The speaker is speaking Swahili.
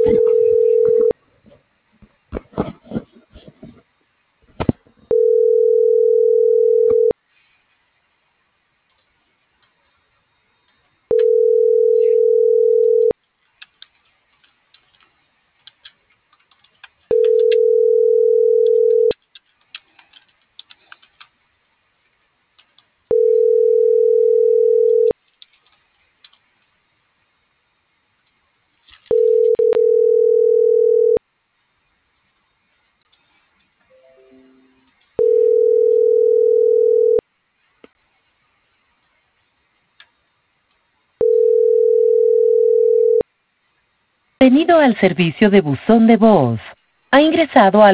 Bienvenido al servicio de buzón de voz. Ha ingresado al